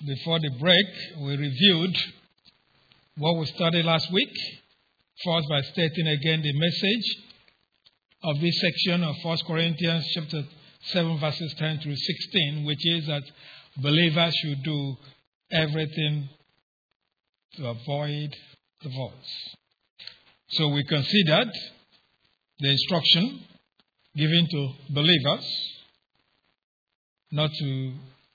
Before the break, we reviewed what we studied last week, first by stating again the message of this section of 1 Corinthians chapter 7, verses 10 through 16, which is that believers should do everything to avoid divorce. So we considered the instruction given to believers not to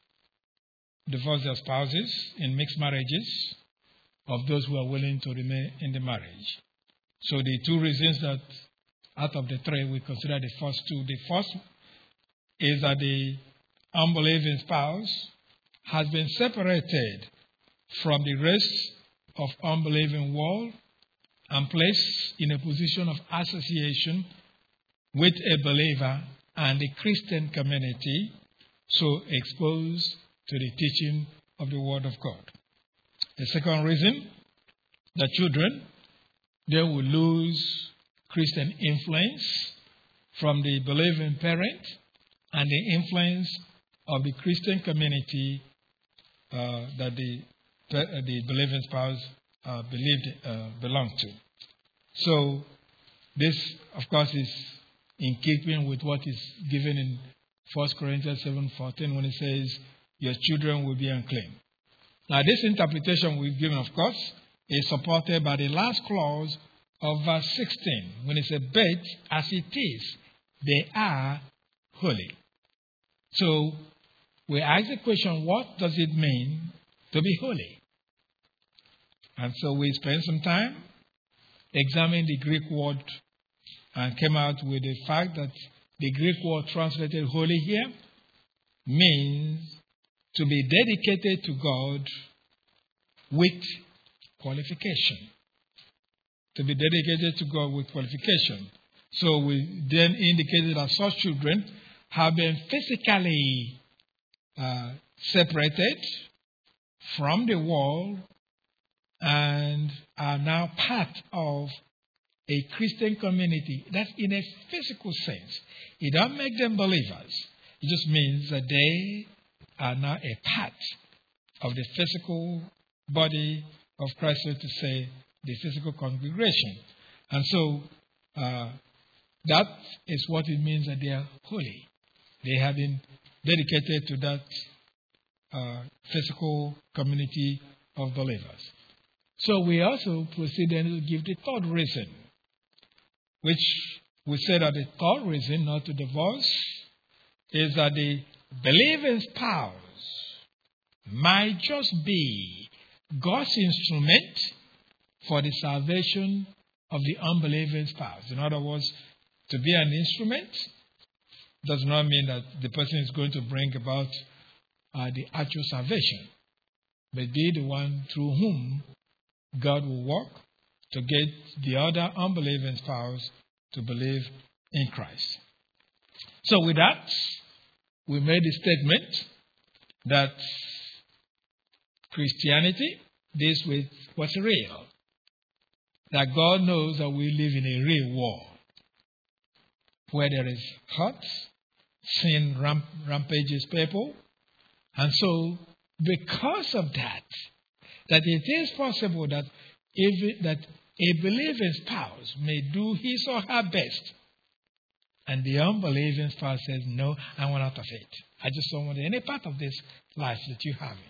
divorce their spouses in mixed marriages of those who are willing to remain in the marriage. So the two reasons that out of the three we consider the first two. The first is that the unbelieving spouse has been separated from the rest of unbelieving world and placed in a position of association with a believer and the Christian community, so exposed to the teaching of the Word of God. The second reason, the children, they will lose Christian influence from the believing parent and the influence of the Christian community that the believing spouse belonged to. So this, of course, is in keeping with what is given in 1 Corinthians 7:14 when it says, your children will be unclean. Now, this interpretation we've given, of course, is supported by the last clause of verse 16, when it says, but as it is, they are holy. So, we ask the question, what does it mean to be holy? And so we spent some time examining the Greek word and came out with the fact that the Greek word translated holy here means to be dedicated to God with qualification. To be dedicated to God with qualification. So we then indicated that such children have been physically separated from the world and are now part of a Christian community. That's in a physical sense. It doesn't make them believers. It just means that they are now a part of the physical body of Christ, so to say, the physical congregation. And so that is what it means that they are holy. They have been dedicated to that physical community of believers. So we also proceeded to give the third reason, which we said that the third reason not to divorce is that the believing spouse might just be God's instrument for the salvation of the unbelieving spouse. In other words, to be an instrument does not mean that the person is going to bring about the actual salvation, but be the one through whom God will work to get the other unbelieving spouse to believe in Christ. So with that, we made the statement that Christianity deals with what's real. That God knows that we live in a real world where there is hurt, sin rampages people. And so, because of that it is possible that a believing spouse may do his or her best, and the unbelieving spouse says, no, I want out of it. I just don't want any part of this life that you have.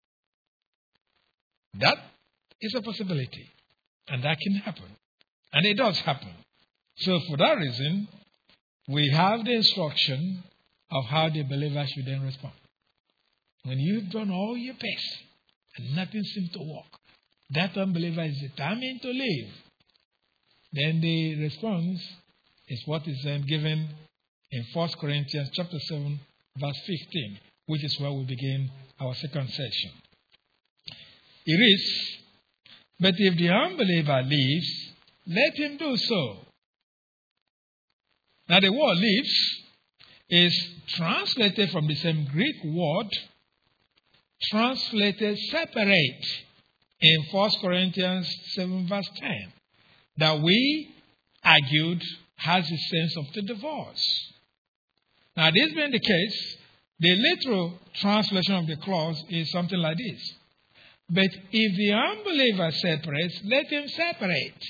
That is a possibility. And that can happen. And it does happen. So for that reason, we have the instruction of how the believer should then respond. When you've done all your best and nothing seems to work, that unbeliever is determined to leave. Then the response is what is then given in 1 Corinthians chapter 7, verse 15, which is where we begin our second section. It is, but if the unbeliever leaves, let him do so. Now the word leaves is translated from the same Greek word, translated separate in 1 Corinthians 7 verse 10, that we argued has the sense of the divorce. Now this being the case, The literal translation of the clause is something like this. But if the unbeliever separates, let him separate.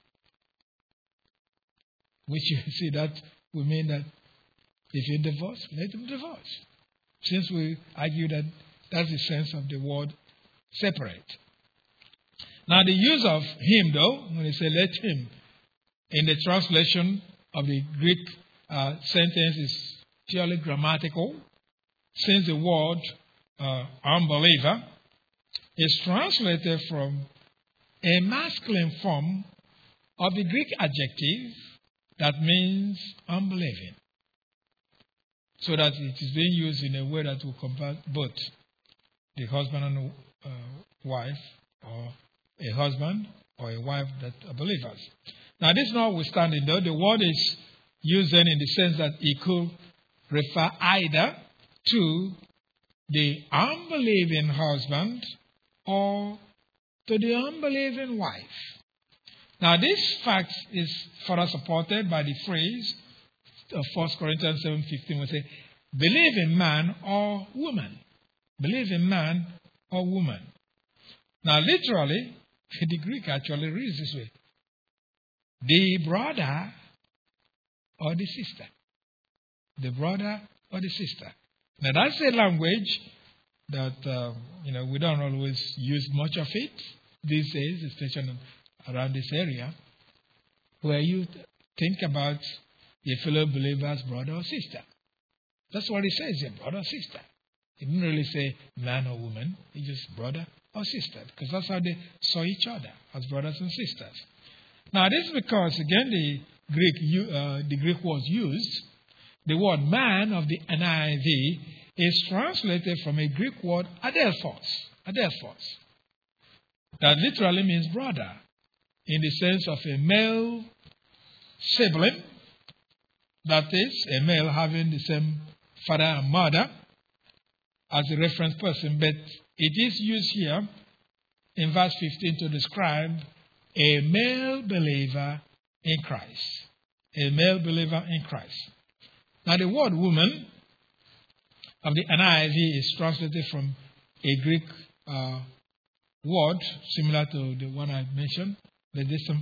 Which you see that would mean that if you divorce, let him divorce. Since we argue that that's the sense of the word separate. Now the use of him, though, when you say let him, in the translation of the Greek sentence is purely grammatical, since the word unbeliever is translated from a masculine form of the Greek adjective that means unbelieving. So that it is being used in a way that will compare both the husband and wife, or a husband or a wife that are believers. Now, this notwithstanding, though, the word is used then in the sense that it could refer either to the unbelieving husband or to the unbelieving wife. Now, this fact is further supported by the phrase of 1 Corinthians 7:15, which says, believe in man or woman. Believe in man or woman. Now, literally, the Greek actually reads this way. The brother or the sister. The brother or the sister. Now, that's a language that, we don't always use much of it these days, especially around this area, where you think about a fellow believer's brother or sister. That's what it says, a brother or sister. It didn't really say man or woman. It's just brother or sister, because that's how they saw each other, as brothers and sisters. Now, this is because, again, the Greek was used. The word man of the NIV is translated from a Greek word adelphos, that literally means brother, in the sense of a male sibling, that is, a male having the same father and mother as a reference person, but it is used here in verse 15 to describe a male believer in Christ. A male believer in Christ. Now, the word woman of the NIV is translated from a Greek word similar to the one I mentioned, but there's some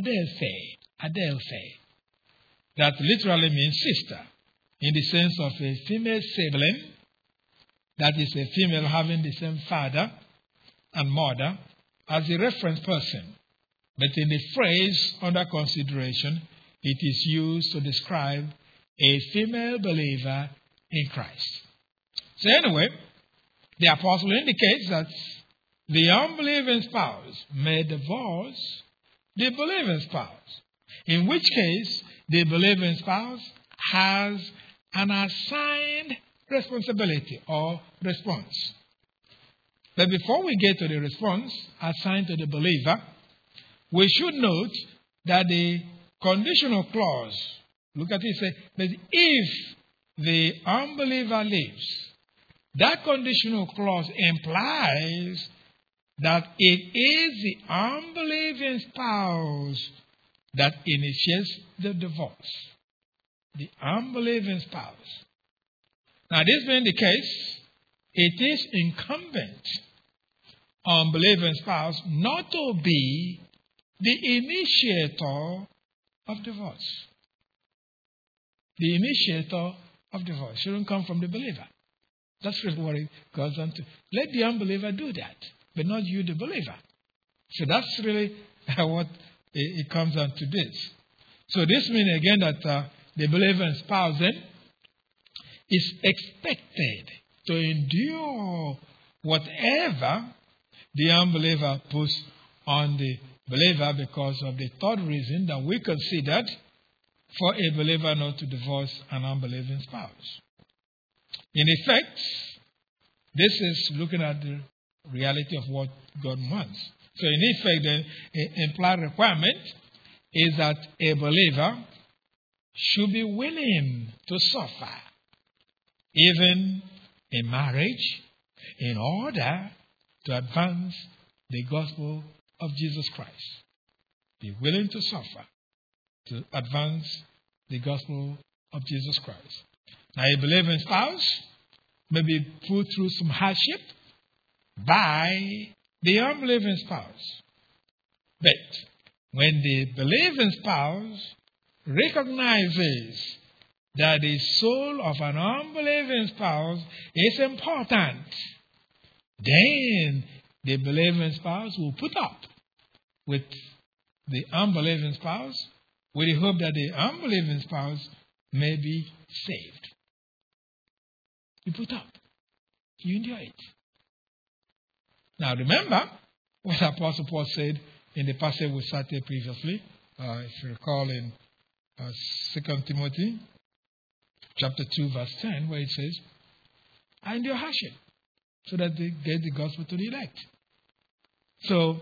adelphe, that literally means sister, in the sense of a female sibling, that is a female having the same father and mother as a reference person. But in the phrase under consideration, it is used to describe a female believer in Christ. So anyway, the apostle indicates that the unbelieving spouse may divorce the believing spouse, in which case the believing spouse has an assigned responsibility or response. But before we get to the response assigned to the believer, we should note that the conditional clause, look at it, say, but if the unbeliever leaves, that conditional clause implies that it is the unbelieving spouse that initiates the divorce. The unbelieving spouse. Now, this being the case, it is incumbent on believing spouse not to be the initiator of divorce. The initiator of divorce shouldn't come from the believer. That's really what it goes on to. Let the unbeliever do that, but not you, the believer. So that's really what it comes down to this. So this means again that the believer spouse then is expected to endure whatever the unbeliever puts on the believer, because of the third reason that we considered for a believer not to divorce an unbelieving spouse. In effect, this is looking at the reality of what God wants. So in effect, the implied requirement is that a believer should be willing to suffer, even in marriage, in order to advance the gospel of Jesus Christ. Be willing to suffer to advance the gospel of Jesus Christ. Now, a believing spouse may be put through some hardship by the unbelieving spouse. But when the believing spouse recognizes that the soul of an unbelieving spouse is important, then the believing spouse will put up with the unbelieving spouse with the hope that the unbelieving spouse may be saved. You put up. You enjoy it. Now remember what Apostle Paul said in the passage we cited previously, if you recall in 2 Timothy chapter 2 verse 10, where it says, I endure hardship so that they get the gospel to the elect. So,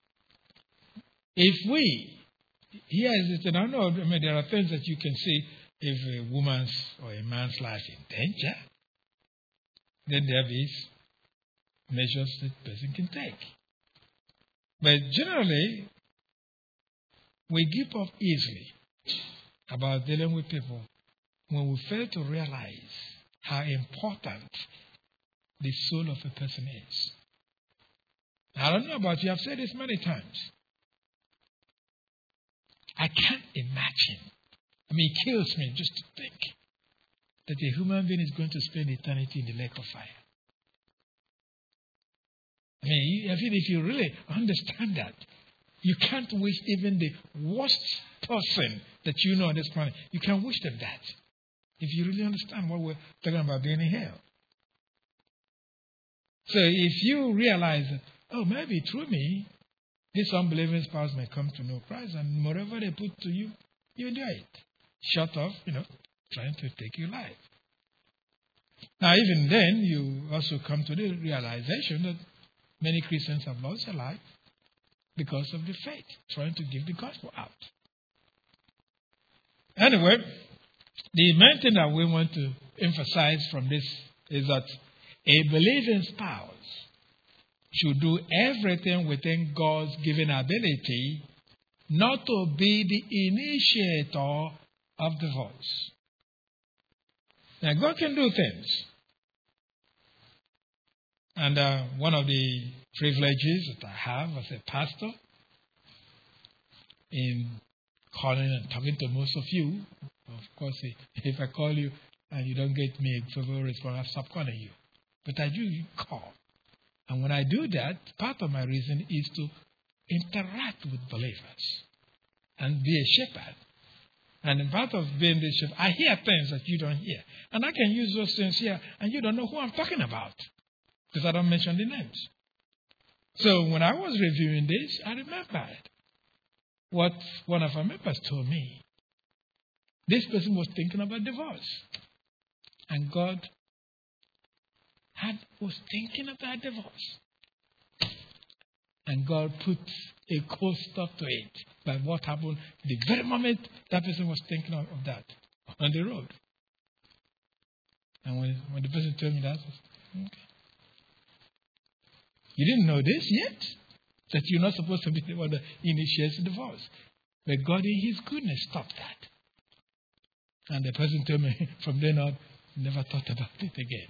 if we, here is it, and I mean, there are things that you can see if a woman's or a man's life is in danger, then there is measures that person can take. But generally, we give up easily about dealing with people when we fail to realize how important the soul of a person is. I don't know about you, I've said this many times. I can't imagine. I mean, it kills me just to think that a human being is going to spend eternity in the lake of fire. I mean, if you really understand that, you can't wish even the worst person that you know on this planet, you can't wish them that. If you really understand what we're talking about being in hell. So if you realize that, oh, maybe through me, this unbelieving spouse may come to know Christ, and whatever they put to you, you enjoy it. Short of, trying to take your life. Now, even then, you also come to the realization that many Christians have lost their life because of the faith, trying to give the gospel out. Anyway, the main thing that we want to emphasize from this is that a believing spouse should do everything within God's given ability not to be the initiator of divorce. Now, God can do things. And one of the privileges that I have as a pastor in calling and talking to most of you, of course, if I call you and you don't get me a favorable response, I'll stop calling you. But I do call. And when I do that, part of my reason is to interact with believers and be a shepherd. And in part of being the shepherd, I hear things that you don't hear. And I can use those things here, and you don't know who I'm talking about because I don't mention the names. So when I was reviewing this, I remembered what one of our members told me. This person was thinking about divorce. And God was thinking about divorce. And God put a cold stop to it by what happened the very moment that person was thinking of that on the road. And when the person told me that, I said, okay. You didn't know this yet? That you're not supposed to be the one that initiates the divorce. But God in His goodness stopped that. And the person told me from then on, never thought about it again.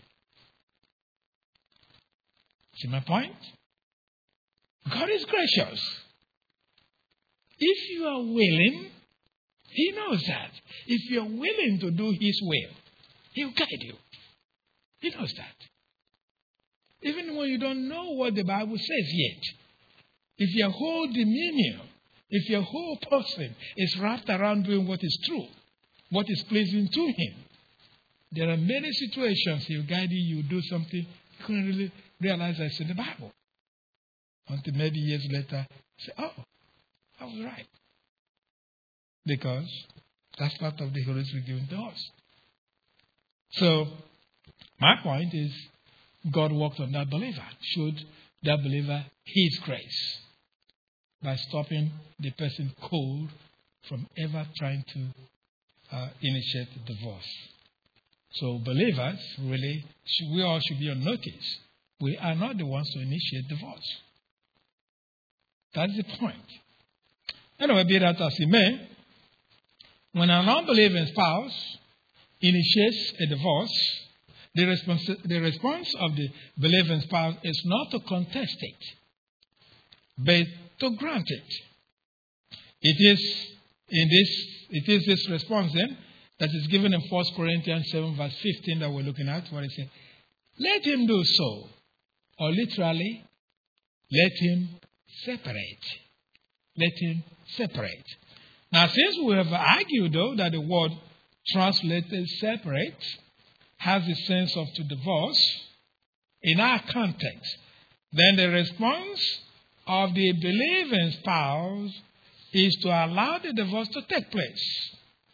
See my point? God is gracious. If you are willing, He knows that. If you're willing to do His will, He'll guide you. He knows that. Even when you don't know what the Bible says yet, if your whole demeanor, if your whole person is wrapped around doing what is true, what is pleasing to Him, there are many situations He'll guide you, you do something, you couldn't really realize that's in the Bible. Until maybe years later, say, oh, I was right. Because that's part of the Holy Spirit given to us. So, my point is, God worked on that believer, showed that believer His grace by stopping the person cold from ever trying to initiate divorce. So believers, really, we all should be on notice. We are not the ones to initiate divorce. That's the point. Anyway, be that as it may, when an unbelieving spouse initiates a divorce, the response of the believing spouse is not to contest it, but to grant it. It is this response then that is given in 1 Corinthians 7 verse 15 that we're looking at, where it says, let him do so, or literally, let him separate. Let him separate. Now, since we have argued, though, that the word translated separate has the sense of to divorce, in our context, then the response of the believing spouse is to allow the divorce to take place.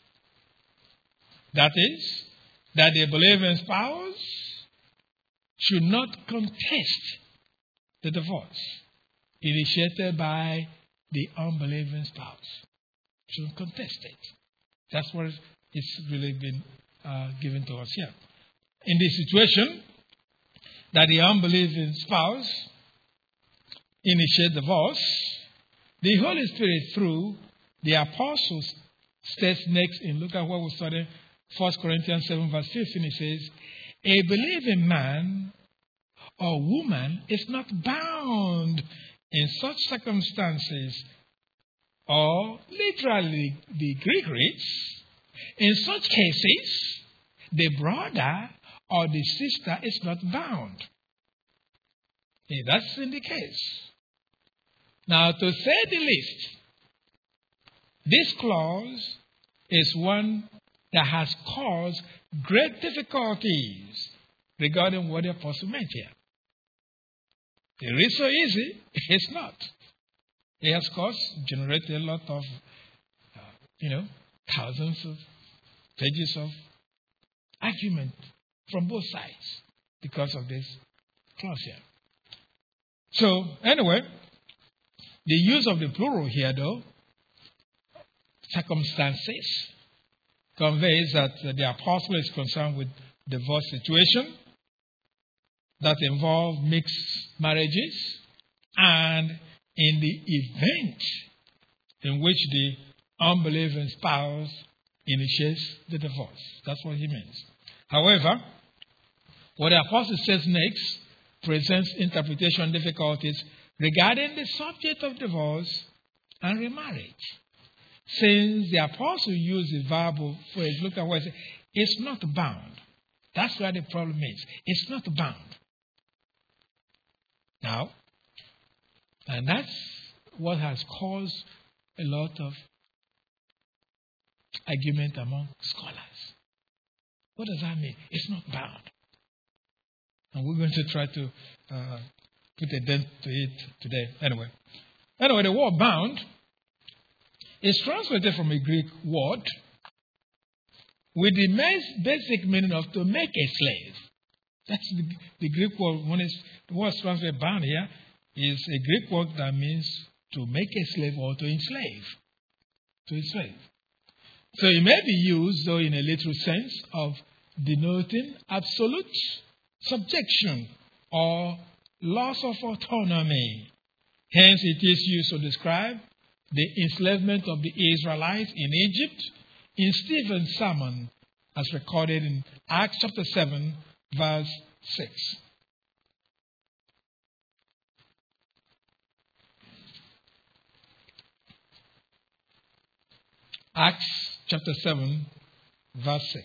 That is, that the believing spouse should not contest the divorce initiated by the unbelieving spouse. Shouldn't contest it. That's what it's really been given to us here. In this situation, that the unbelieving spouse initiate divorce, the Holy Spirit, through the apostles, states next in, look at what we studied, 1 Corinthians 7 verse 15, it says, a believing man or woman is not bound in such circumstances, or literally the Greek reads, in such cases, the brother or the sister is not bound. That's in the case. Now, to say the least, this clause is one that has caused great difficulties regarding what the apostle meant here. It is so easy, it's not. It has generated a lot of, thousands of pages of argument from both sides because of this clause here. So, anyway, the use of the plural here, though, circumstances, conveys that the apostle is concerned with divorce situation that involve mixed marriages, and in the event in which the unbelieving spouse initiates the divorce. That's what he means. However, what the apostle says next presents interpretation difficulties regarding the subject of divorce and remarriage. Since the apostle used the verbal phrase, look at what it says, it's not bound. That's what the problem is. It's not bound. Now, and that's what has caused a lot of argument among scholars. What does that mean? It's not bound. And we're going to try to put a dent to it today. Anyway, the word bound is translated from a Greek word with the basic meaning of to make a slave. That's the Greek word. When the word translated bound here is a Greek word that means to make a slave or to enslave. To enslave. So it may be used, though, in a literal sense of denoting absolute subjection or loss of autonomy. Hence, it is used to describe the enslavement of the Israelites in Egypt in Stephen's sermon, as recorded in Acts chapter 7, verse 6. Acts chapter 7, verse 6.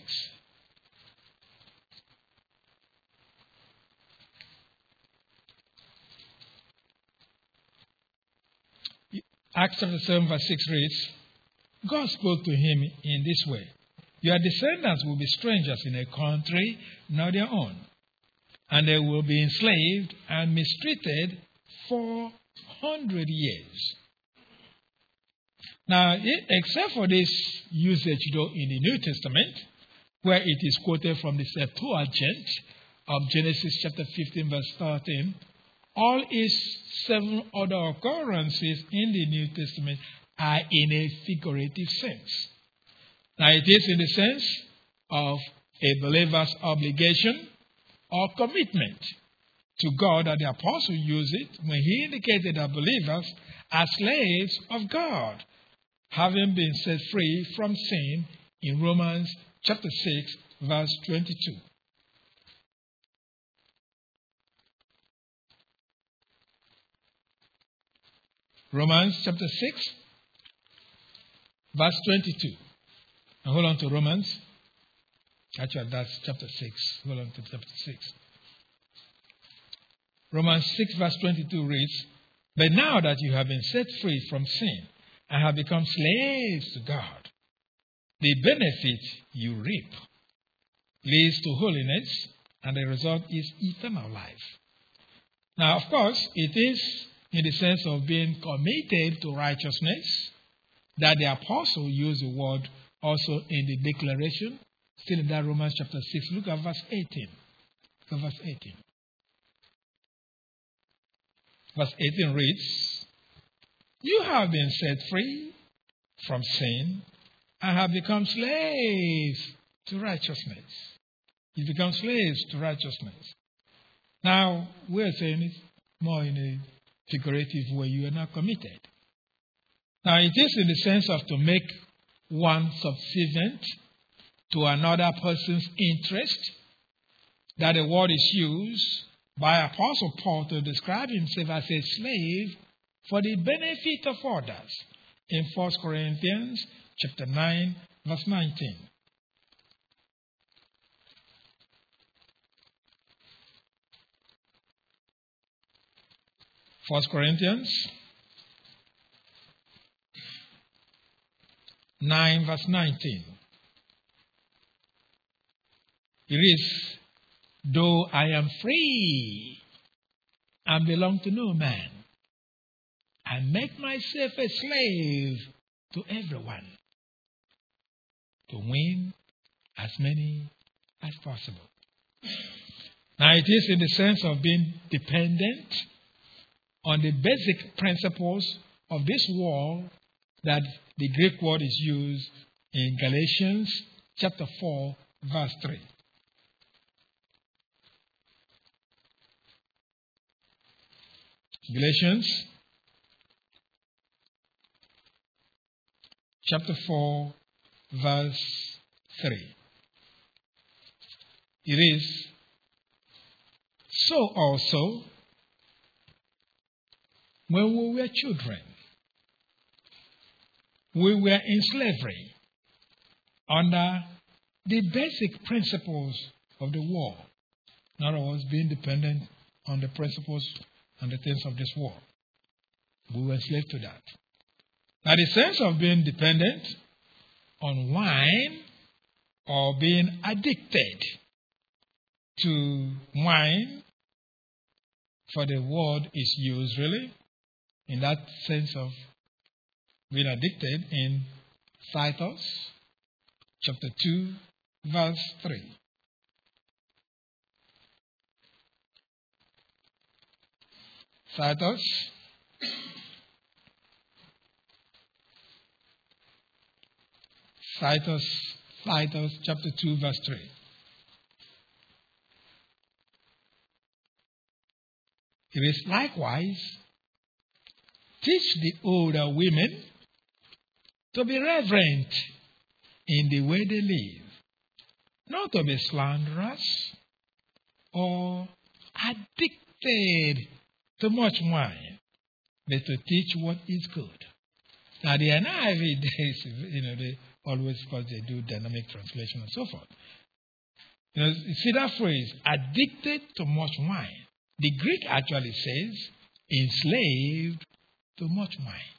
Acts chapter 7, verse 6 reads, God spoke to him in this way, your descendants will be strangers in a country not their own, and they will be enslaved and mistreated 400 years. Now, except for this usage, though, in the New Testament, where it is quoted from the Septuagint of Genesis chapter 15, verse 13, all its 7 other occurrences in the New Testament are in a figurative sense. Now, it is in the sense of a believer's obligation or commitment to God that the apostle used it when he indicated that believers are slaves of God, having been set free from sin in Romans chapter 6, verse 22. Romans chapter 6, verse 22. Now hold on to Romans. Actually, that's chapter 6. Hold on to chapter 6. Romans 6, verse 22 reads, "But now that you have been set free from sin and have become slaves to God, the benefit you reap leads to holiness, and the result is eternal life." Now, of course, it is in the sense of being committed to righteousness that the apostle used the word also in the declaration, still in that Romans chapter 6. Look at verse 18. Look at verse 18. Verse 18 reads, "You have been set free from sin and have become slaves to righteousness." You become slaves to righteousness. Now, we're saying it more in a figurative way. You are not committed. Now, it is in the sense of to make one subservient to another person's interest that the word is used by Apostle Paul to describe himself as a slave for the benefit of others in 1 Corinthians chapter 9, verse 19. First Corinthians 9, verse 19. It is, "Though I am free and belong to no man, I make myself a slave to everyone to win as many as possible." Now, it is in the sense of being dependent on the basic principles of this world that the Greek word is used in Galatians chapter 4, verse 3. Galatians chapter 4, verse 3. It is, "So also, when we were children, we were in slavery under the basic principles of the world." In other words, being dependent on the principles and the things of this world. We were enslaved to that. Now, the sense of being dependent on wine or being addicted to wine, for the word is used really in that sense of being addicted in Titus chapter 2, verse 3. Titus chapter 2, verse 3. It is, "Likewise, teach the older women to be reverent in the way they live, not to be slanderous or addicted to much wine, but to teach what is good." Now, the NIV days, they always, because they do dynamic translation and so forth. You see that phrase, "addicted to much wine." The Greek actually says, "enslaved to much wine."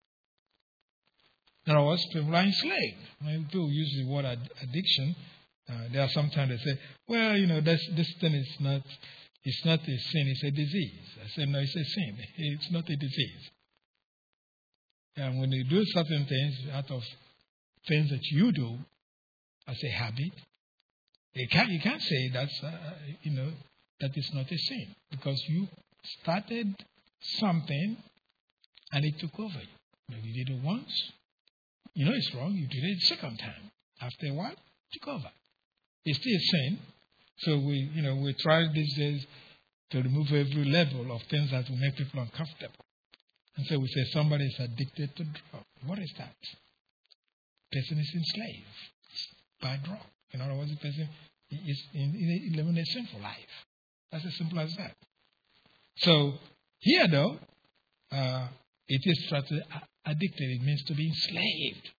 In other words, people are enslaved. When people use the word addiction, there are sometimes they say, "Well, this thing is not, it's not a sin, it's a disease." I say, "No, it's a sin. It's not a disease." And when you do certain things out of things that you do as a habit, you can't say that's, that is not a sin, because you started something and it took over you. Maybe you did it once. You know it's wrong. You did it the second time. After a while, it took over. It's still a sin. So we try these days to remove every level of things that will make people uncomfortable. And so we say somebody is addicted to drugs. What is that? Person is enslaved by drug. In other words, the person is living a sinful life. That's as simple as that. So here, though, It is translated addicted. It means to be enslaved.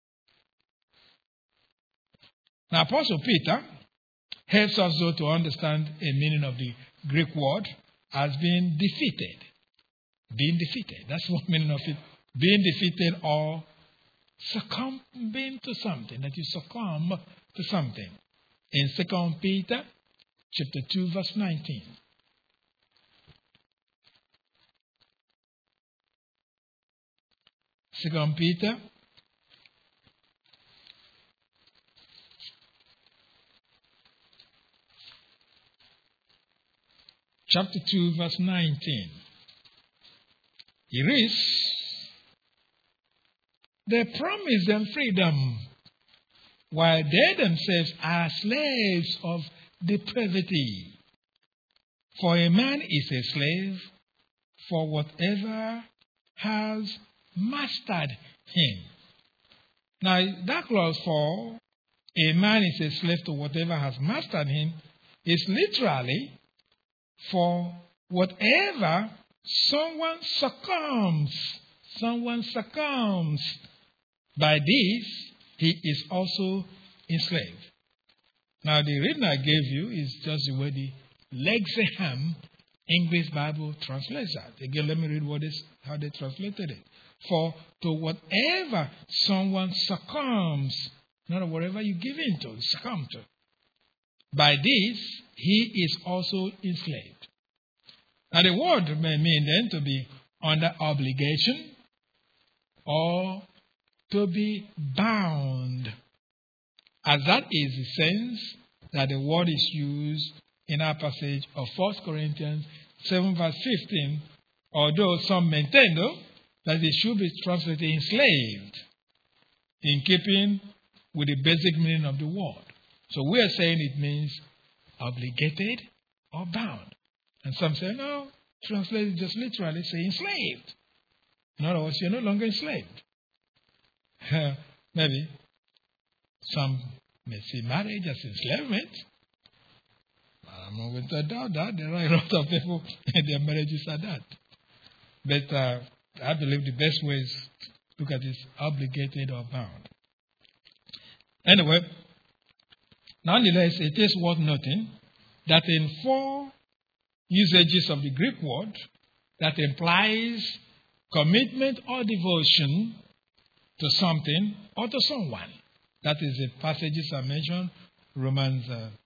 Now, Apostle Peter helps us though to understand a meaning of the Greek word as being defeated. Being defeated. That's one meaning of it. Being defeated or succumbing to something. That you succumb to something. In 2 Peter chapter 2 verse 19. Second Peter chapter 2 verse 19. It reads, they promise them freedom, while they themselves are slaves of depravity. For a man is a slave for whatever has mastered him. Now, that clause for a man is a slave to whatever has mastered him is literally for whatever someone succumbs. Someone succumbs. By this, he is also enslaved. Now, the reading I gave you is just the way the Lexham English Bible translates that. Again, let me read how they translated it. For to whatever someone succumbs, not whatever you give in to, succumb to. By this, he is also enslaved. Now, the word may mean then to be under obligation or to be bound. As that is the sense that the word is used in our passage of 1 Corinthians 7 verse 15, although some maintain, though, that it should be translated enslaved, in keeping with the basic meaning of the word. So we are saying it means obligated or bound. And some say, no, translate it just literally, say enslaved. In other words, you're no longer enslaved. Maybe some may see marriage as enslavement. I'm not going to doubt that. There are a lot of people and their marriages are that. But I believe the best way is to look at this obligated or bound. Anyway, nonetheless, it is worth noting that in 4 usages of the Greek word that implies commitment or devotion to something or to someone. That is the passages I mentioned, Romans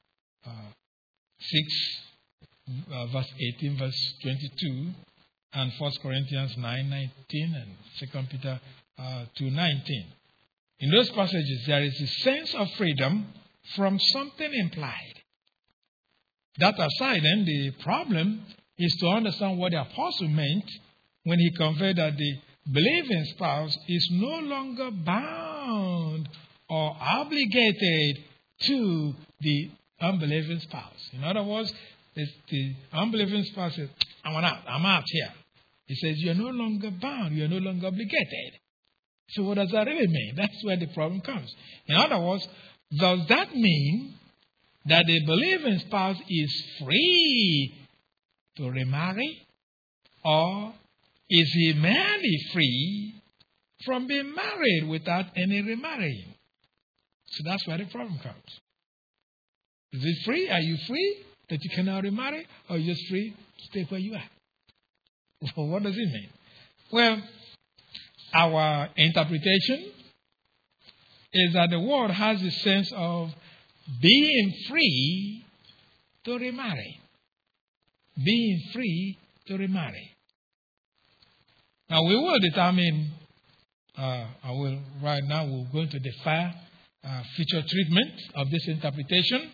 6, verse 18, verse 22, and 1 Corinthians 9:19, and 2 Peter 2:19. In those passages, there is a sense of freedom from something implied. That aside, then, the problem is to understand what the apostle meant when he conveyed that the believing spouse is no longer bound or obligated to the unbelieving spouse. In other words, the unbelieving spouse says, I'm out here. He says, you're no longer bound, you're no longer obligated. So what does that really mean? That's where the problem comes. In other words, does that mean that the believing spouse is free to remarry? Or is he merely free from being married without any remarrying? So that's where the problem comes. Is it free? Are you free that you cannot remarry? Or are you just free to stay where you are? Well, what does it mean? Well, our interpretation is that the word has the sense of being free to remarry. Being free to remarry. Now, we will determine, right now we're going to defer future treatment of this interpretation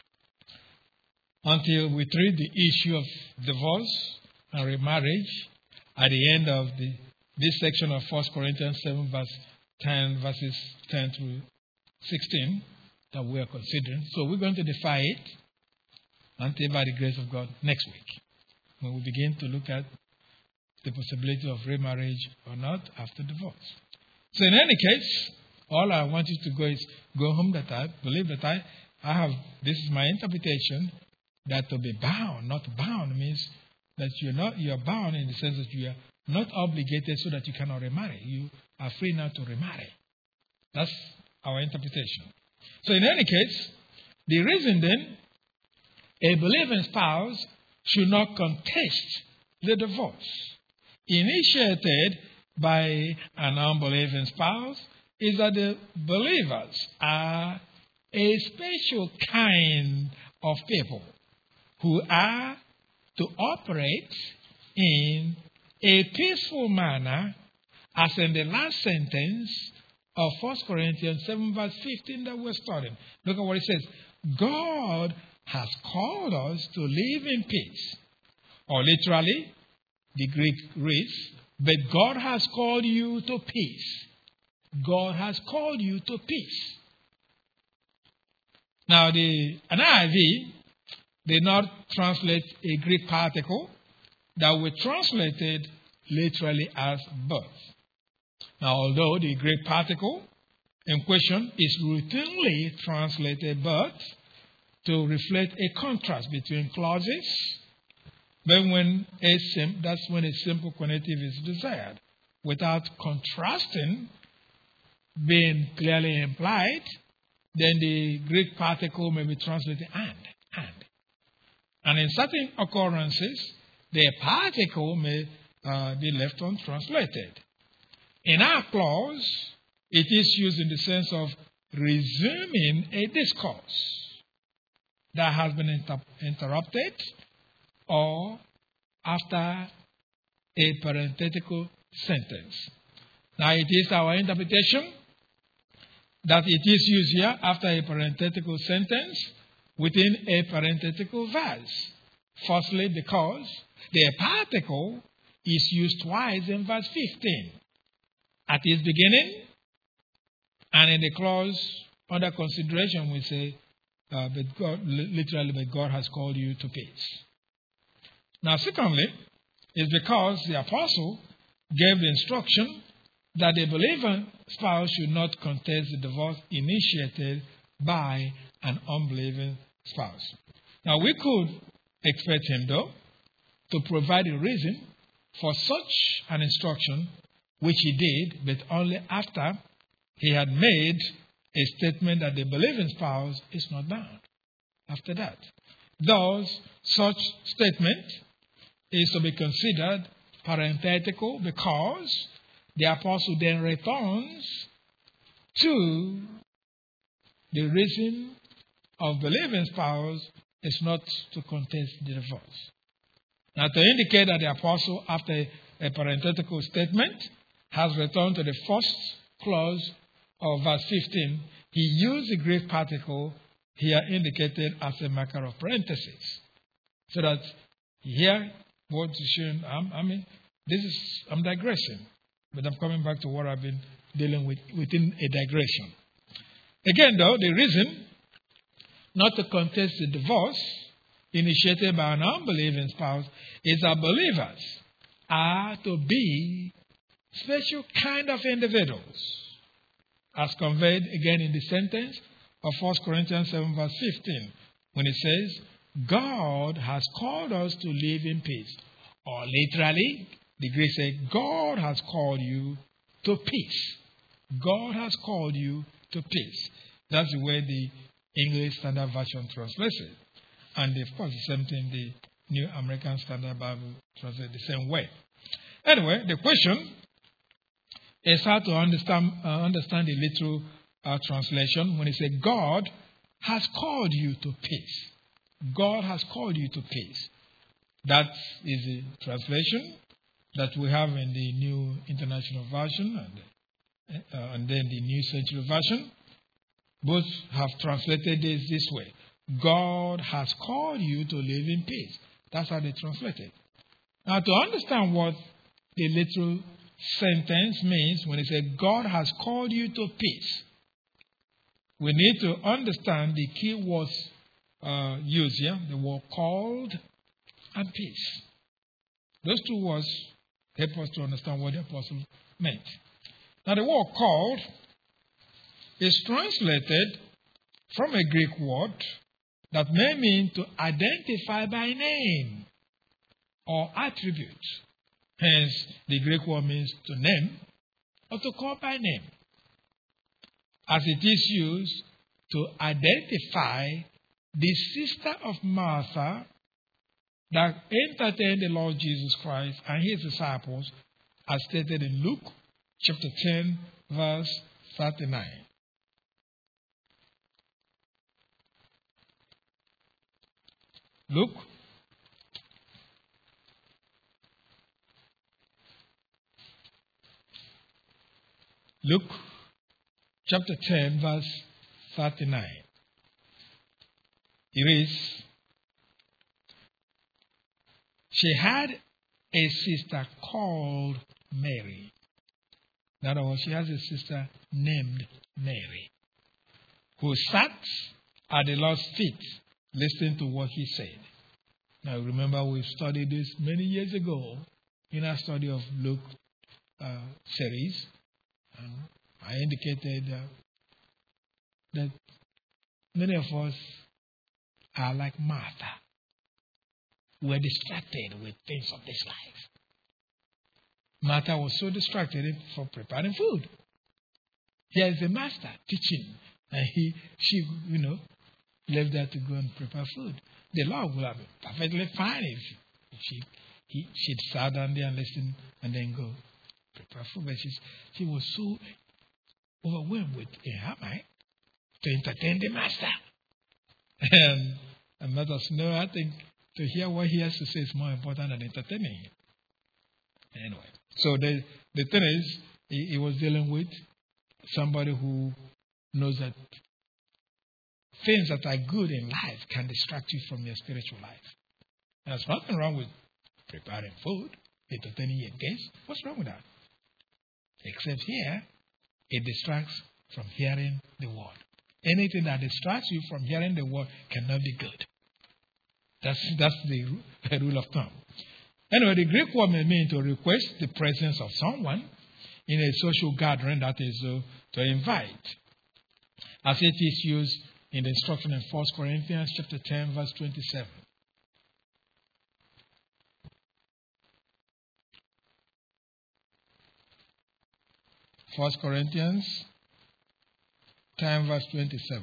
until we treat the issue of divorce and remarriage at the end of this section of 1 Corinthians 7 verses 10 through 16 that we are considering. So we're going to defer it until, by the grace of God, next week, when we begin to look at the possibility of remarriage or not after divorce. So in any case, all I want you to go is go home that I believe that I have, this is my interpretation, that to be bound, not bound, means that you're bound in the sense that you are not obligated so that you cannot remarry. You are free now to remarry. That's our interpretation. So in any case, the reason then a believing spouse should not contest the divorce initiated by an unbelieving spouse is that the believers are a special kind of people who are to operate in a peaceful manner, as in the last sentence of 1 Corinthians 7 verse 15 that we're studying. Look at what it says. God has called us to live in peace. Or literally, the Greek reads, but God has called you to peace. God has called you to peace. Now, the NIV did not translate a Greek particle that we translated literally as birth. Now, although the Greek particle in question is routinely translated birth to reflect a contrast between clauses, but that's when a simple cognitive is desired, without contrasting being clearly implied, then the Greek particle may be translated and. And in certain occurrences, the particle may be left untranslated. In our clause, it is used in the sense of resuming a discourse that has been interrupted or after a parenthetical sentence. Now, it is our interpretation that it is used here after a parenthetical sentence within a parenthetical verse. Firstly, because the particle is used twice in verse 15. At its beginning, and in the clause under consideration, we say, but God has called you to peace. Now, secondly, is because the apostle gave the instruction that the believer spouse should not contest the divorce initiated by an unbelieving spouse. Now, we could expect him, though, to provide a reason for such an instruction, which he did, but only after he had made a statement that the believing spouse is not bound. After that, thus, such statement is to be considered parenthetical because the apostle then returns to the reason of believing spouse is not to contest the divorce. Now, to indicate that the apostle, after a parenthetical statement, has returned to the first clause of verse 15, he used the Greek particle here indicated as a marker of parenthesis. So that here, what is shown, I'm digressing, but I'm coming back to what I've been dealing with within a digression. Again, though, the reason not to contest the divorce initiated by an unbelieving spouse is that believers are to be special kind of individuals, as conveyed again in the sentence of 1 Corinthians 7 verse 15, when it says, God has called us to live in peace. Or literally, the Greek says, God has called you to peace. God has called you to peace. That's the way the English Standard Version translates it. And of course, the same thing the New American Standard Bible translates the same way. Anyway, the question is how to understand the literal translation when it says, God has called you to peace. God has called you to peace. That is the translation that we have in the New International Version and then the New Century Version. Both have translated this way. God has called you to live in peace. That's how they translate it. Now, to understand what the literal sentence means when it says God has called you to peace, we need to understand the key words used here, the word called and peace. Those two words help us to understand what the apostle meant. Now, the word called is translated from a Greek word that may mean to identify by name or attribute. Hence, the Greek word means to name or to call by name, as it is used to identify the sister of Martha that entertained the Lord Jesus Christ and his disciples, as stated in Luke chapter 10, verse 39. Luke chapter 10, verse 39. It reads, she had a sister called Mary. In other words, she has a sister named Mary, who sat at the Lord's feet listening to what he said. Now remember, we studied this many years ago in our study of Luke series. I indicated that many of us are like Martha. We're distracted with things of this life. Martha was so distracted for preparing food. Here is the master teaching, and she left her to go and prepare food. The Lord would have been perfectly fine if she'd sat down there and listen and then go prepare food. But she was so overwhelmed with in her mind to entertain the master. And let us know, I think, to hear what he has to say is more important than entertaining him. Anyway, so the thing is, he was dealing with somebody who knows that things that are good in life can distract you from your spiritual life. There's nothing wrong with preparing food, entertaining your guests. What's wrong with that? Except here, it distracts from hearing the word. Anything that distracts you from hearing the word cannot be good. That's the rule of thumb. Anyway, the Greek word may mean to request the presence of someone in a social gathering, that is, to invite, as it is used in the instruction in 1 Corinthians chapter 10, verse 27. First Corinthians 10, verse 27.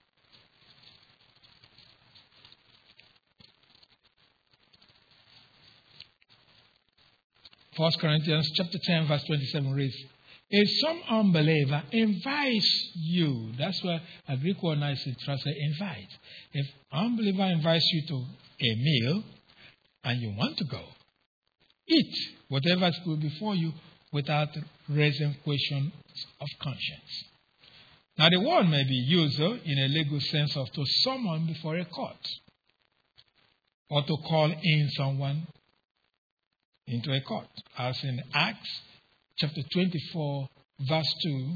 First Corinthians chapter 10, verse 27 reads, if some unbeliever invites you, that's why a Greek word nicely translated invite. If unbeliever invites you to a meal and you want to go, eat whatever is good before you without raising questions of conscience. Now the word may be used in a legal sense of to summon before a court or to call in someone into a court, as in Acts chapter 24, verse 2.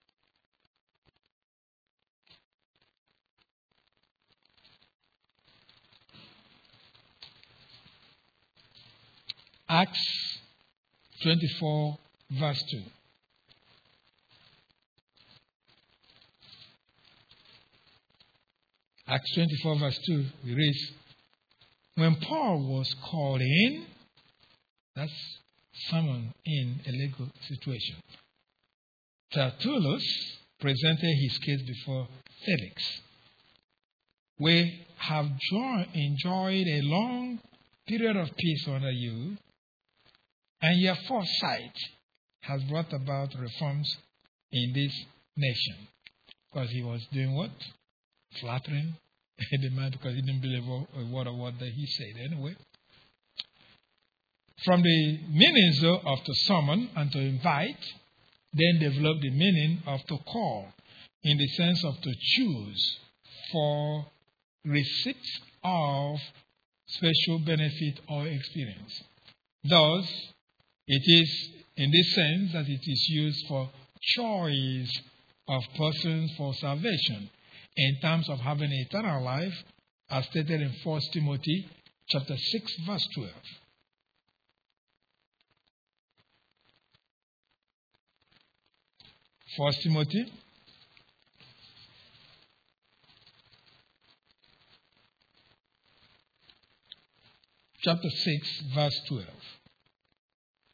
Acts 24, verse 2. Acts 24, verse 2, we read, when Paul was called in, that's summoned in a legal situation, Tertullus presented his case before Felix. We have enjoyed a long period of peace under you, and your foresight has brought about reforms in this nation. Because he was doing what? Flattering the man, because he didn't believe a word of what that he said. Anyway, from the meanings of to summon and to invite, then develop the meaning of to call, in the sense of to choose for receipt of special benefit or experience. Thus, it is in this sense that it is used for choice of persons for salvation in terms of having eternal life, as stated in 1 Timothy chapter 6, verse 12. First Timothy chapter 6, verse 12.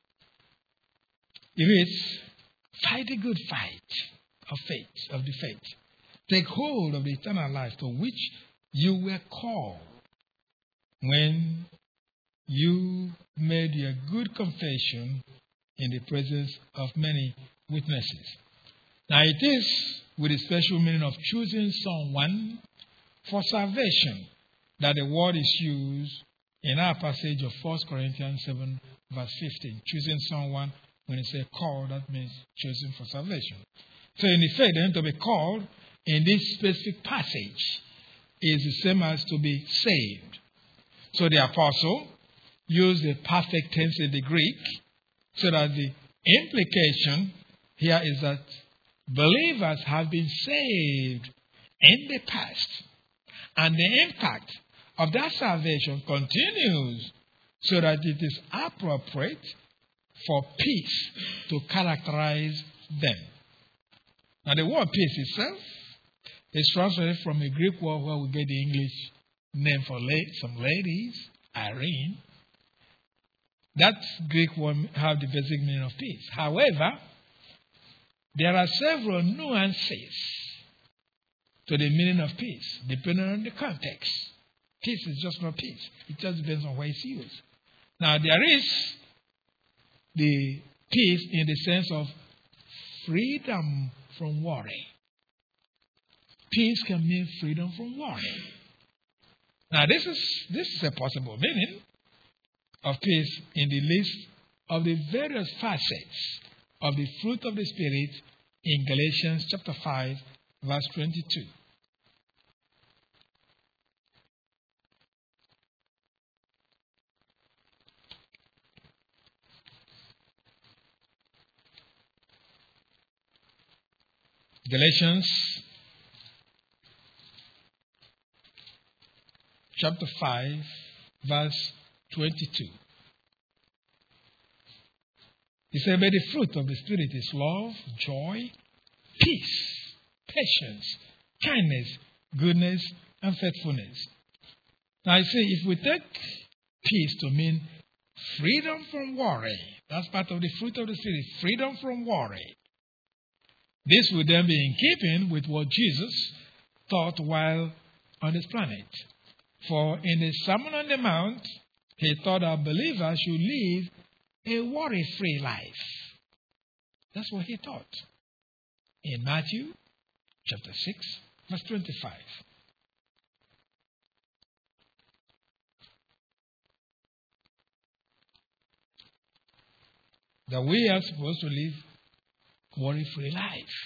It reads, fight the good fight of the faith. Take hold of the eternal life to which you were called when you made your good confession in the presence of many witnesses. Now it is with the special meaning of choosing someone for salvation that the word is used in our passage of 1 Corinthians 7 verse 15. Choosing someone, when it says called, that means chosen for salvation. So in effect, then to be called in this specific passage is the same as to be saved. So the apostle used the perfect tense in the Greek so that the implication here is that believers have been saved in the past. And the impact of that salvation continues so that it is appropriate for peace to characterize them. Now the word peace itself is translated from a Greek word where we get the English name for some ladies, Irene. That Greek word has the basic meaning of peace. However, there are several nuances to the meaning of peace, depending on the context. Peace is just not peace. It just depends on where it's used. Now, there is the peace in the sense of freedom from worry. Peace can mean freedom from worry. Now, this is a possible meaning of peace in the list of the various facets of the fruit of the Spirit in Galatians chapter 5, verse 22. Galatians chapter 5, verse 22. He said, but the fruit of the Spirit is love, joy, peace, patience, kindness, goodness, and faithfulness. Now, you see, if we take peace to mean freedom from worry, that's part of the fruit of the Spirit, freedom from worry. This would then be in keeping with what Jesus taught while on this planet. For in the Sermon on the Mount, he taught that believers should live a worry-free life. That's what he taught. In Matthew chapter 6, verse 25. That we are supposed to live worry-free life.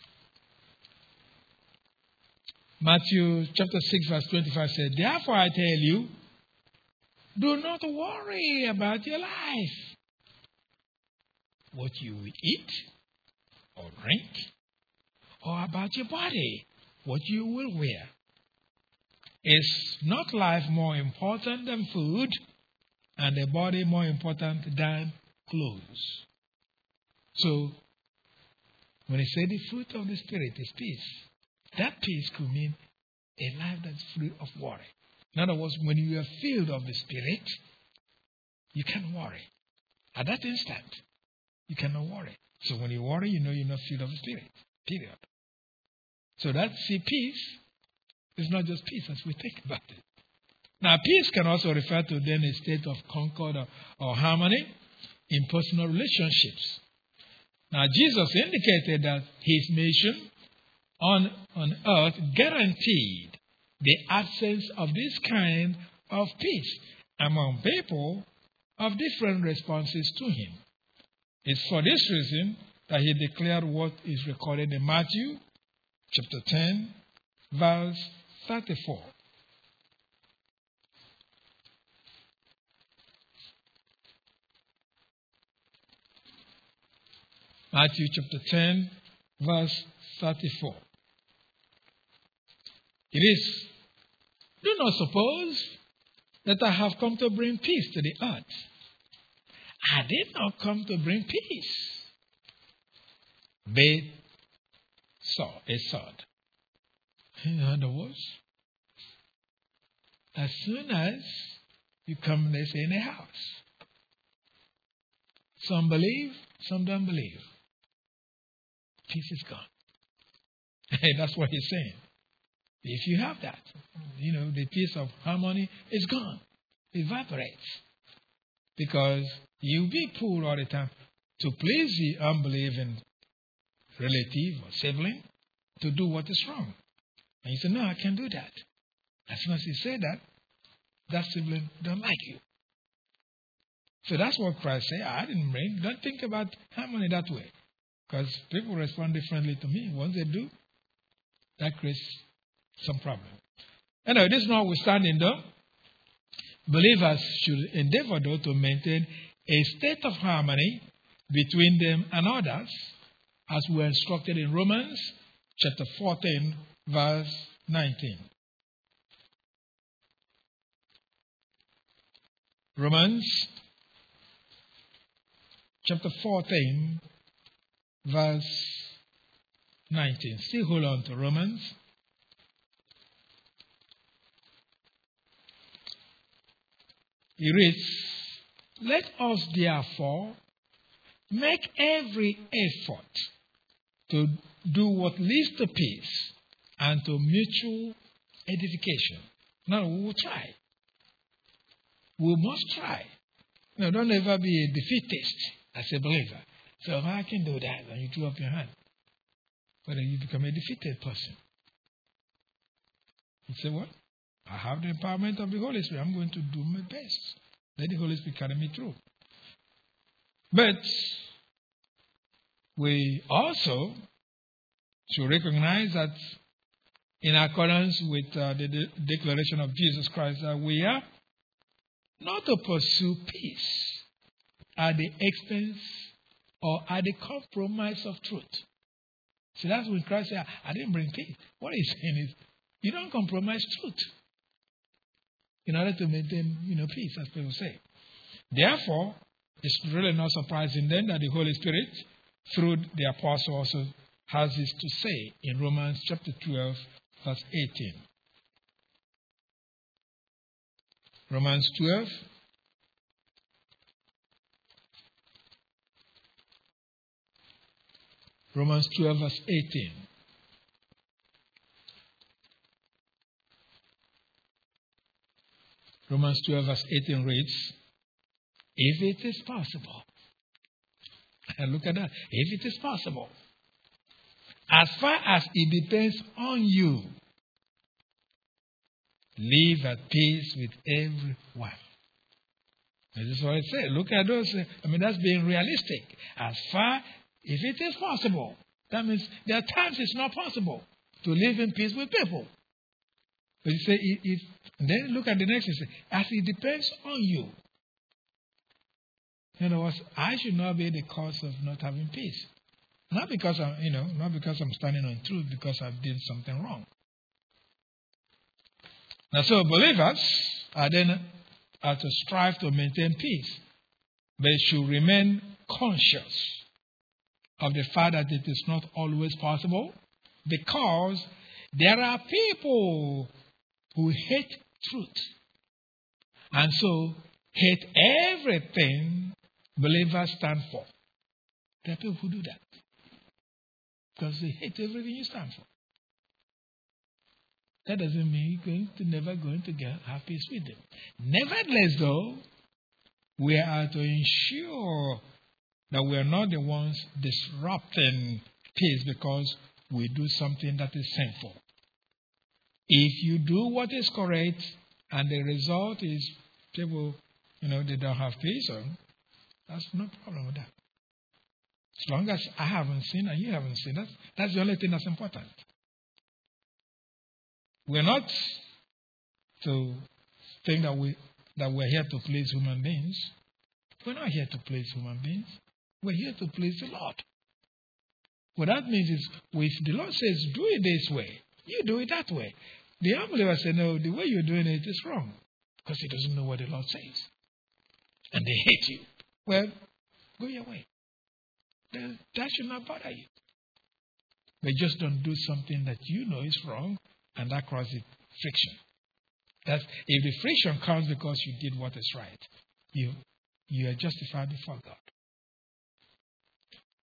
Matthew chapter 6 verse 25 said, therefore I tell you, do not worry about your life, what you will eat or drink, or about your body, what you will wear. Is not life more important than food, and the body more important than clothes? So, when he said the fruit of the Spirit is peace, that peace could mean a life that's free of worry. In other words, when you are filled of the Spirit, you can't worry. At that instant, you cannot worry. So when you worry, you know you're not filled of the Spirit. Period. So that, peace is not just peace as we think about it. Now, peace can also refer to then a state of concord or harmony in personal relationships. Now, Jesus indicated that his mission on earth guaranteed the absence of this kind of peace among people of different responses to him. It's for this reason that he declared what is recorded in Matthew chapter 10, verse 34. Matthew chapter 10, verse 34. It is, do not suppose that I have come to bring peace to the earth. I did not come to bring peace, but a sword. In other words, as soon as you come, let's say, in a house, Some believe, some don't believe. Peace is gone. That's what he's saying. If you have that, the peace of harmony is gone. Evaporates. Because you'll be pulled all the time to please the unbelieving relative or sibling to do what is wrong. And you say, no, I can't do that. As soon as you say that, that sibling don't like you. So that's what Christ said. I didn't bring. Don't think about harmony that way. Because people respond differently to me. Once they do, that creates some problem. Anyway, this notwithstanding though, believers should endeavor though to maintain a state of harmony between them and others, as we are instructed in Romans chapter 14, verse 19. Romans chapter 14, verse 19. Still hold on to Romans. He reads, "Let us therefore make every effort to do what leads to peace and to mutual edification." Now we will try. We must try. Now, don't ever be a defeatist as a believer. So if I can do that, and you throw up your hand, but then you become a defeated person. You say, what? I have the empowerment of the Holy Spirit. I'm going to do my best. Let the Holy Spirit carry me through. But we also should recognize that in accordance with the declaration of Jesus Christ, that we are not to pursue peace at the expense or at the compromise of truth. See, that's when Christ said, I didn't bring peace. What he's saying is, you don't compromise truth in order to maintain, peace, as people say. Therefore, it's really not surprising then that the Holy Spirit, through the apostle, also has this to say in Romans chapter 12, verse 18. Romans 12. Romans 12, verse 18. Romans 12, verse 18 reads, if it is possible, and look at that, if it is possible, as far as it depends on you, live at peace with everyone. This is what it says. Look at those. That's being realistic. As far, if it is possible, that means there are times it's not possible to live in peace with people. But you say, then look at the next. You say, as it depends on you. In other words, I should not be the cause of not having peace. Not because I'm standing on truth, because I did something wrong. Now, so believers are to strive to maintain peace, but should remain conscious of the fact that it is not always possible, because there are people who hate truth, and so hate everything believers stand for. There are people who do that because they hate everything you stand for. That doesn't mean you're never going to have peace with them. Nevertheless, though, we are to ensure that we are not the ones disrupting peace because we do something that is sinful. If you do what is correct and the result is people, they don't have peace, that's no problem with that. As long as I haven't seen and you haven't seen, that's the only thing that's important. We're not to think that we're here to please human beings. We're not here to please human beings. We're here to please the Lord. What that means is, if the Lord says, do it this way, you do it that way. The unbeliever says, no, the way you're doing it is wrong, because he doesn't know what the Lord says. And they hate you. Well, go your way. That should not bother you. But just don't do something that you know is wrong, and that causes friction. If the friction comes because you did what is right, you are justified before God.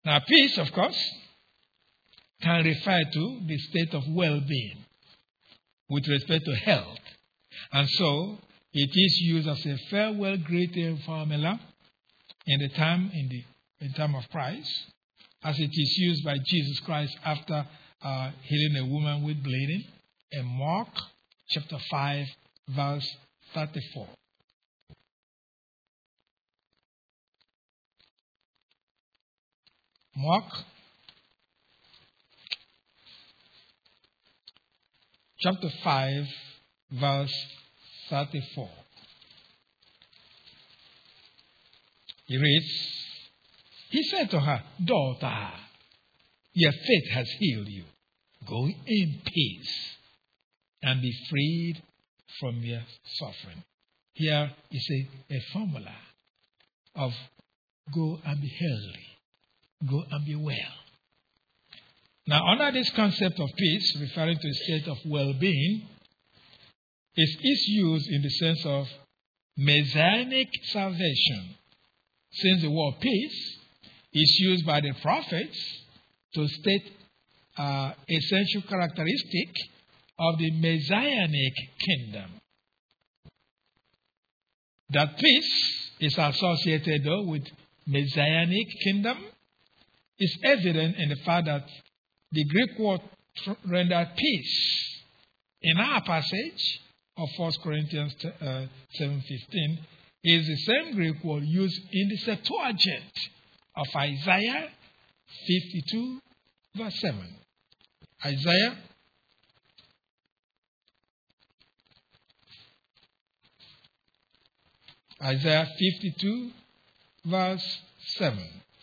Now, peace, of course, can refer to the state of well-being with respect to health. And so, it is used as a farewell greeting formula in time of Christ, as it is used by Jesus Christ after healing a woman with bleeding in Mark chapter 5, verse 34. Mark chapter 5, verse 34. He reads, he said to her, daughter, your faith has healed you. Go in peace and be freed from your suffering. Here is a formula of go and be healthy. Go and be well. Now, under this concept of peace, referring to a state of well-being, it is used in the sense of messianic salvation, since the word peace is used by the prophets to state essential characteristic of the messianic kingdom. That peace is associated, though, with messianic kingdom is evident in the fact that the Greek word rendered peace in our passage of 1 Corinthians 7:15 is the same Greek word used in the Septuagint of Isaiah 52, verse 7. Isaiah 52, verse 7.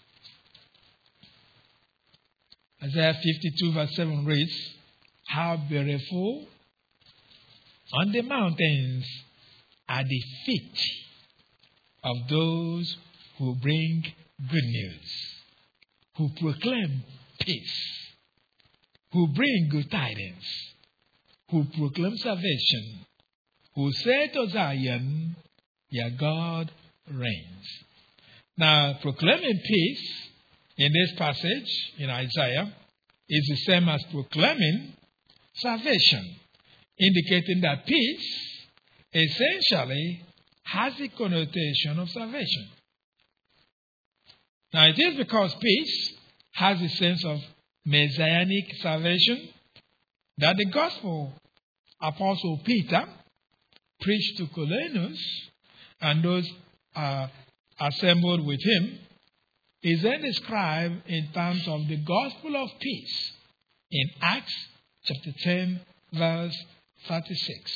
Isaiah 52, verse 7 reads, how beautiful on the mountains are the feet of those who bring good news, who proclaim peace, who bring good tidings, who proclaim salvation, who say to Zion, your God reigns. Now, proclaiming peace in this passage in Isaiah is the same as proclaiming salvation, indicating that peace essentially has the connotation of salvation. Now, it is because peace has a sense of messianic salvation that the gospel apostle Peter preached to Colossus and those assembled with him is then described in terms of the gospel of peace in Acts chapter 10, verse 36.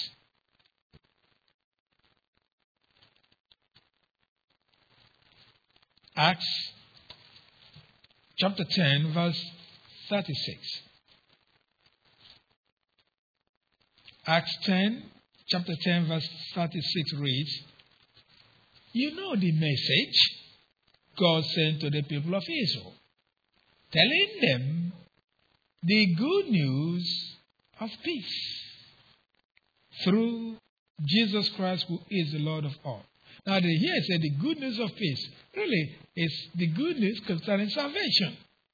Acts chapter 10, verse 36. Acts 10, chapter 10, verse 36 reads, you know the message God sent to the people of Israel, telling them the good news of peace through Jesus Christ, who is the Lord of all. Now, here it said the good news of peace really is the good news concerning salvation.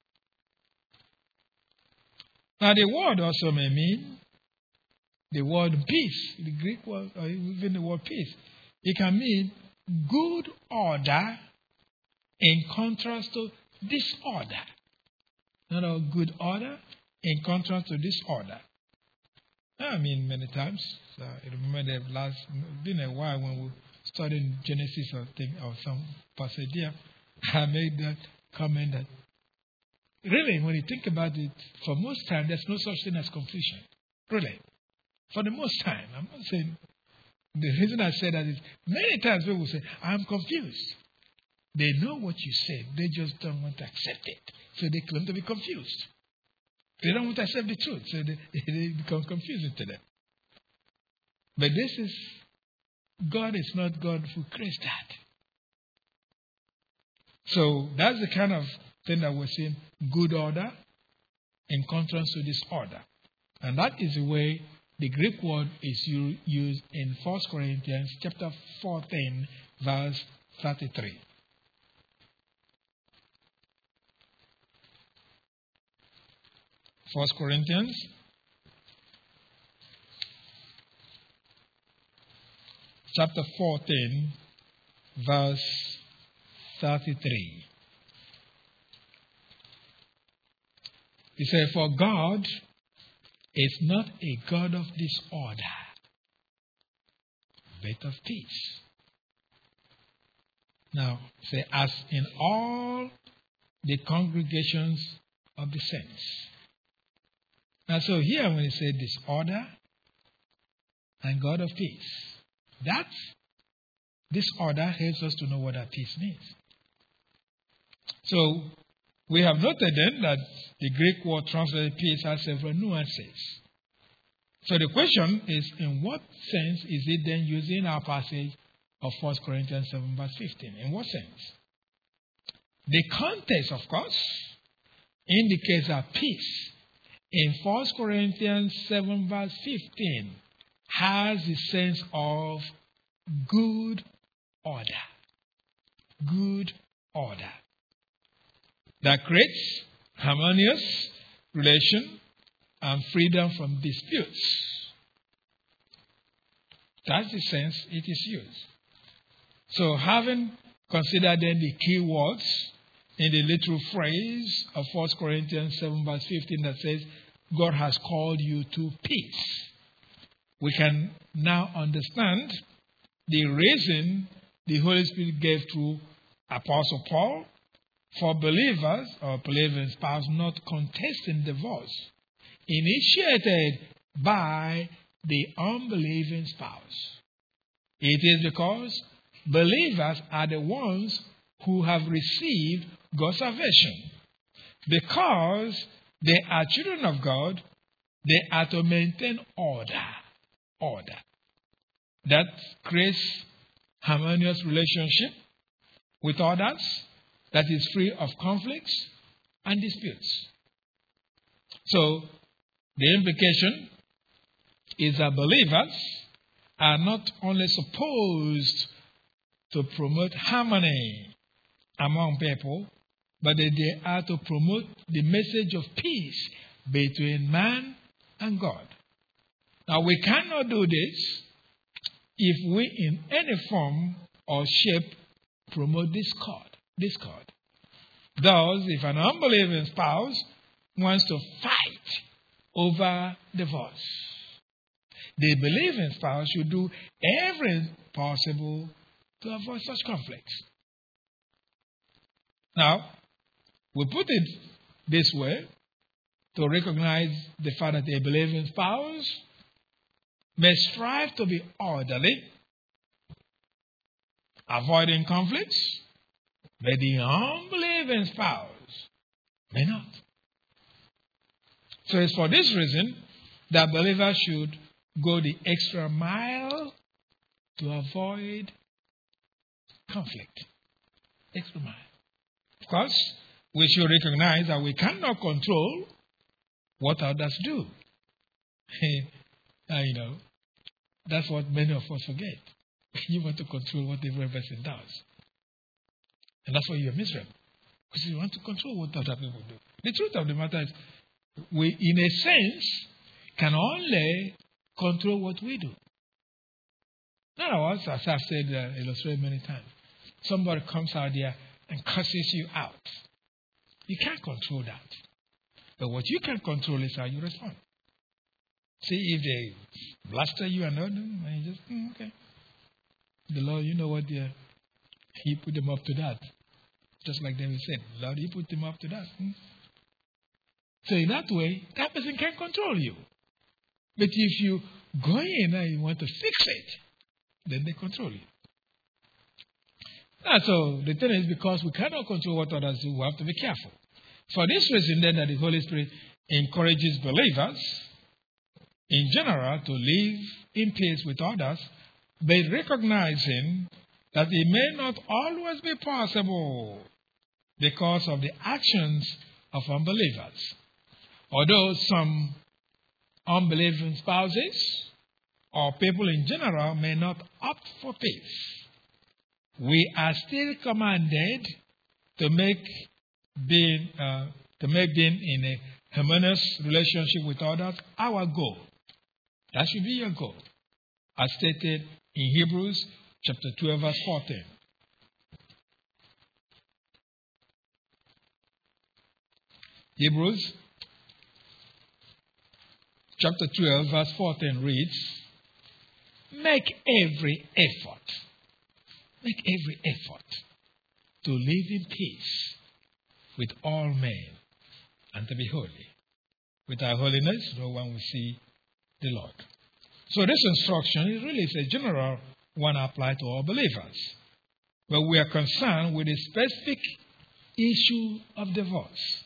Now, the word also may mean the word peace, the Greek word, or even the word peace. It can mean good order in contrast to disorder. Not good order in contrast to disorder. I mean, many times, I remember been a while when we studied Genesis or some passage here, I made that comment that really, when you think about it, for most time, there's no such thing as confusion. Really. For the most time. I'm not saying, the reason I say that is, many times people say, I'm confused. They know what you said, they just don't want to accept it. So they claim to be confused. They don't want to accept the truth, so they become confusing to them. But God is not God who creates that. So that's the kind of thing that we're seeing, good order in contrast to disorder. And that is the way the Greek word is used in 1 Corinthians chapter 14, verse 33. 1 Corinthians chapter 14, verse 33. He said, "For God is not a God of disorder, but of peace." Now, say, as in all the congregations of the saints. Now, so here when he said disorder and God of peace, that disorder helps us to know what that peace means. So, we have noted then that the Greek word translated peace has several nuances. So the question is, in what sense is it then used in our passage of 1 Corinthians 7 verse 15? In what sense? The context, of course, indicates that peace in 1 Corinthians 7 verse 15 has the sense of good order. Good order. That creates harmonious relation and freedom from disputes. That's the sense it is used. So having considered then the key words in the literal phrase of 1 Corinthians 7 verse 15 that says, God has called you to peace, we can now understand the reason the Holy Spirit gave through Apostle Paul for believers or believing spouse not contesting divorce, initiated by the unbelieving spouse. It is because believers are the ones who have received God's salvation. Because they are children of God, they are to maintain order. Order. That creates harmonious relationship with others, that is free of conflicts and disputes. So, the implication is that believers are not only supposed to promote harmony among people, but that they are to promote the message of peace between man and God. Now, we cannot do this if we in any form or shape promote discord. Thus, if an unbelieving spouse wants to fight over divorce, the believing spouse should do everything possible to avoid such conflicts. Now, we put it this way to recognize the fact that a believing spouse may strive to be orderly, avoiding conflicts, but the unbelieving spouse may not. So it's for this reason that believers should go the extra mile to avoid conflict. Extra mile. Of course, we should recognize that we cannot control what others do. That's what many of us forget. You want to control what every person does. And that's why you're miserable. Because you want to control what other people do. The truth of the matter is, we, in a sense, can only control what we do. In other words, as I've said, illustrated many times, somebody comes out there and curses you out. You can't control that. But what you can control is how you respond. See, if they bluster you and you just, okay. The Lord, you know what, He put them up to that. Just like David said, Lord, He put them up to that. So in that way, that person can't control you. But if you go in and you want to fix it, then they control you. And so the thing is, because we cannot control what others do, we have to be careful. For this reason, then, that the Holy Spirit encourages believers in general to live in peace with others, but recognizing that it may not always be possible because of the actions of unbelievers. Although some unbelieving spouses or people in general may not opt for peace, we are still commanded to make being in a harmonious relationship with others, our goal. That should be your goal, as stated in Hebrews chapter 12, verse 14. Hebrews chapter 12, verse 14 reads, Make every effort to live in peace with all men and to be holy. Without holiness, no one will see the Lord. So this instruction is really a general one applied to all believers. But we are concerned with a specific issue of divorce.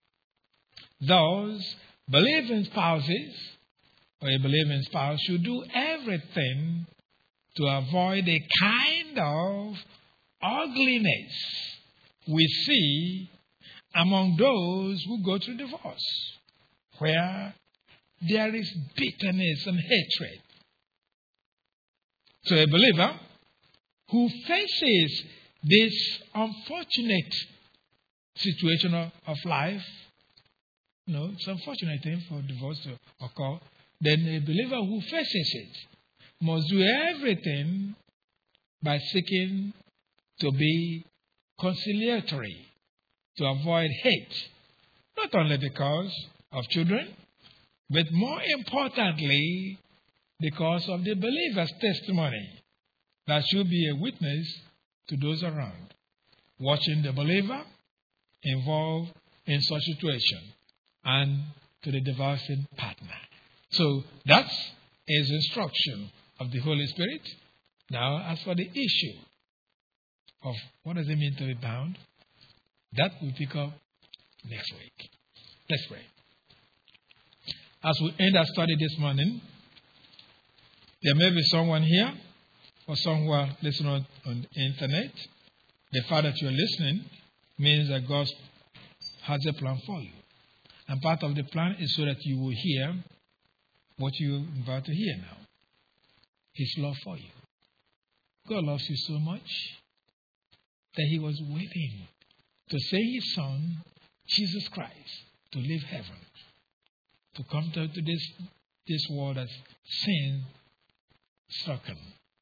Those believing spouses or a believing spouse should do everything to avoid a kind of ugliness we see among those who go through divorce, where there is bitterness and hatred. So a believer who faces this unfortunate situation of life, it's an unfortunate thing for divorce to occur, then a believer who faces it must do everything by seeking to be conciliatory, to avoid hate, not only because of children, but more importantly, because of the believer's testimony that should be a witness to those around, watching the believer involved in such situation and to the divorcing partner. So that's his instruction of the Holy Spirit. Now, as for the issue of what does it mean to be bound, that we'll pick up next week. Let's pray. As we end our study this morning, there may be someone here or some who are listening on the internet. The fact that you're listening means that God has a plan for you. And part of the plan is so that you will hear what you're about to hear now. His love for you. God loves you so much that He was waiting to send His Son, Jesus Christ, to leave heaven, to come to this world as sin stricken,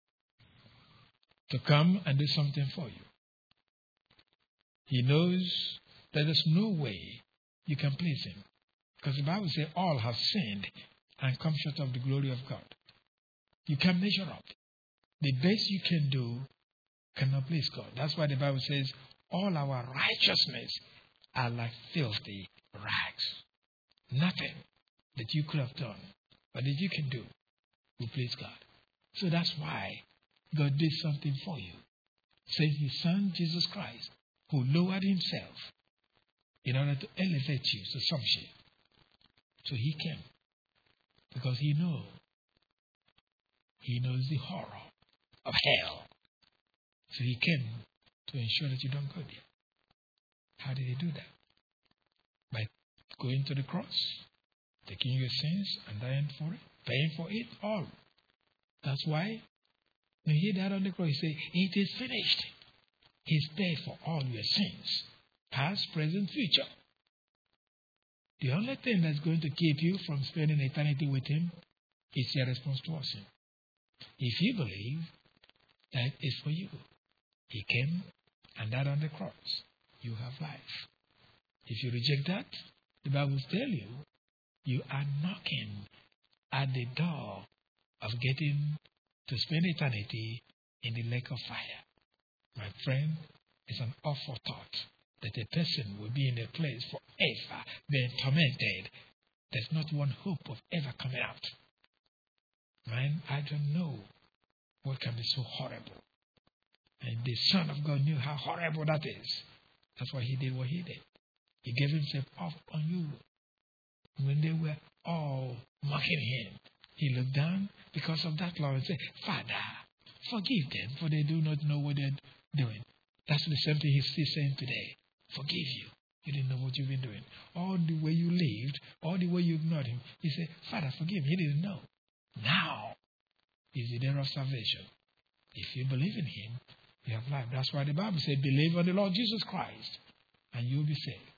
to come and do something for you. He knows that there's no way you can please Him, because the Bible says all have sinned and come short of the glory of God. You can't measure up. The best you can do cannot please God. That's why the Bible says all our righteousness are like filthy rags. Nothing that you could have done or that you can do will please God. So that's why God did something for you. Sent His Son, Jesus Christ, who lowered Himself in order to elevate you to sonship. So He came because He knows the horror of hell. So He came to ensure that you don't go there. How did He do that? By going to the cross, taking your sins and dying for it, paying for it all. That's why when He died on the cross, He said, "It is finished." He's paid for all your sins, past, present, future. The only thing that's going to keep you from spending eternity with Him is your response towards Him. If you believe that it's for you, He came and died on the cross, you have life. If you reject that, the Bible will tell you, you are knocking at the door of getting to spend eternity in the lake of fire. My friend, it's an awful thought that a person will be in a place forever being tormented. There's not one hope of ever coming out. Man, I don't know what can be so horrible. And the Son of God knew how horrible that is. That's why He did what He did. He gave Himself off on you. When they were all mocking Him, He looked down because of that law and said, "Father, forgive them, for they do not know what they're doing." That's the same thing He's still saying today. Forgive you. You didn't know what you've been doing. All the way you lived, all the way you ignored Him. He said, "Father, forgive me." He didn't know. Now is the day of salvation. If you believe in Him, you have life. That's why the Bible says, believe on the Lord Jesus Christ, and you'll be saved.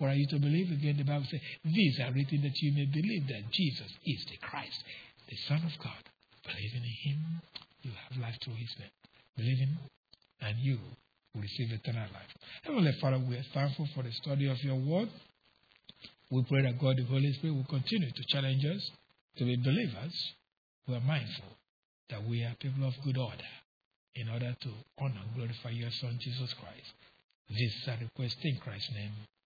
What are you to believe? Again, the Bible says, these are written that you may believe that Jesus is the Christ, the Son of God. Believing in him, you have life through his name. Believing, and you will receive eternal life. Heavenly Father, we are thankful for the study of your word. We pray that God, the Holy Spirit, will continue to challenge us to be believers who are mindful that we are people of good order in order to honor and glorify your Son, Jesus Christ. This is our request in Christ's name.